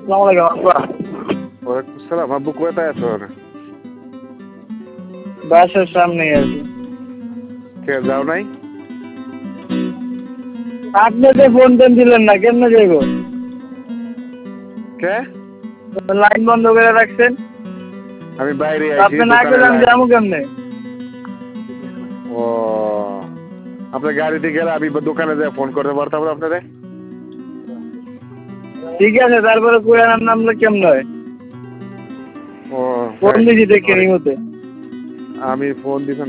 আসসালামু আলাইকুম আব্বা। ওয়ালাইকুম সালাম। আব্বু কোথায় আছো? বাসার সামনেই আছি। কে যাও নাই? আপনি যে ফোন টোন দিলেন না, কেমনে যাইব? কে? লাইন বন্ধ করে রাখছেন। আমি বাইরে আইছি আপনি না দোকানে গেলে আমি লাইন। যাবো কেমনে? ও আপনার গাড়িতে গেলে আমি দোকানে যাই ফোন করতে পারতাম না আপনারে। ঠিক আছে, তারপরে কুড়ানোর নামলে কেমনে হয়? ও ফোন দিছি দেখে এই মতে। আমি ফোন দিছি